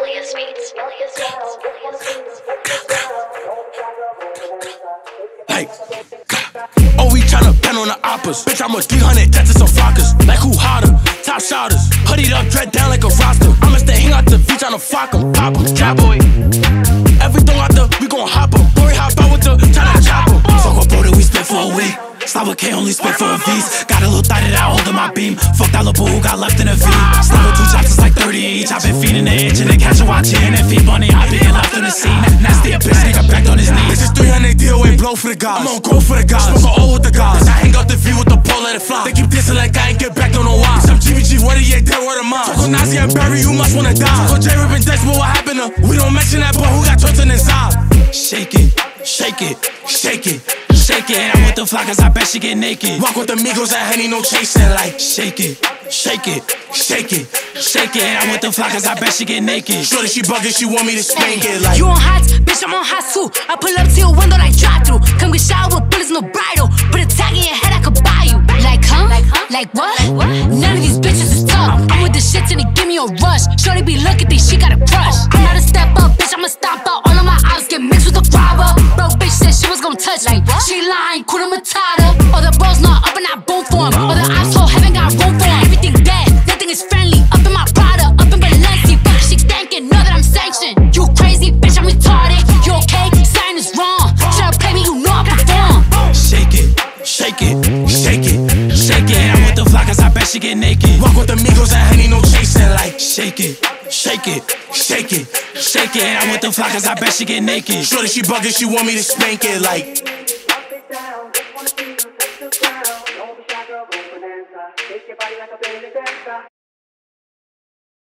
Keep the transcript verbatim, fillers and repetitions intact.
Ilias Beats, Ilias Beats, Ilias Beats. Hey, oh, we tryna pen on the oppas. Bitch, I'm a three hundred, that's to some flockers. Like who hotter? Top shotters. Hoodied up, dread down like a roster. I'ma stay hang out the beach, tryna fuck 'em. Pop 'em, trap boy. Everything out there, we gon' hop 'em. Boy, hop out with the tryna chop 'em. Fuck what bro that we spent for a week. Slava K only spent for a V's. Got a little thought that I hold in my beam. Fuck that little boo who got left in a V. Slava two chops is like thirty each. I been feeding the itch and they catch a watch in and feed bunny. I been left on the scene. Nasty a bitch, nigga backed on his knees. This is three hundred deal, ain't blow for the guys. I'm on go for the guys. Smoke a O with the guys. I hang out the V with the pole, let it fly. They keep dissing like I ain't get back, don't know why. Some G B G, what he ain't dead, word of mine. Talk on Nazi and Barry, you must wanna die. Talk on J Rip and Dex, but what happened to? We don't mention that, but who got turned inside? Shake it, shake it, shake it. Shake it, I'm with the flockers, I bet she get naked. Walk with the Migos and Henny, no chasing. Like, shake it, shake it, shake it, shake it. I'm with the flockers, I bet she get naked. Shorty, she bugging, she want me to spank it. Like, you on hot, bitch, I'm on hot too. I pull up to your window like drive through. Come get shot with bullets, no bridle. Put a tag in your head, I could buy you. Like, huh? Like, huh? Like what? what? None of these bitches is tough. I'm with the shit till they give me a rush. Shorty be looking, think she got a crush. I'm not a step up, bitch, I'ma stomp out. All of my ops get mixed with the robber. Bro, bitch said she was gon' touch like what? She lying, Kuna Matata. All the bros not up and I boom for him. All the ops whole heaven got room for him. Everything dead, nothing is friendly. Up in my Prada, up in Balenci. Fuck she thinking, know that I'm sanctioned. You crazy, bitch, I'm retarded. You okay? Sign is wrong. Should've played me, you know I perform. shake it, shake it, shake it, shake it. I'm with the flockers, I bet she get naked. Walk with the Migos and Henny, no chasing. Like, shake it, shake it, shake it, shake it. I'm with the flockers, I bet she get naked. Shorty, she bugging, she want me to spank it. Like.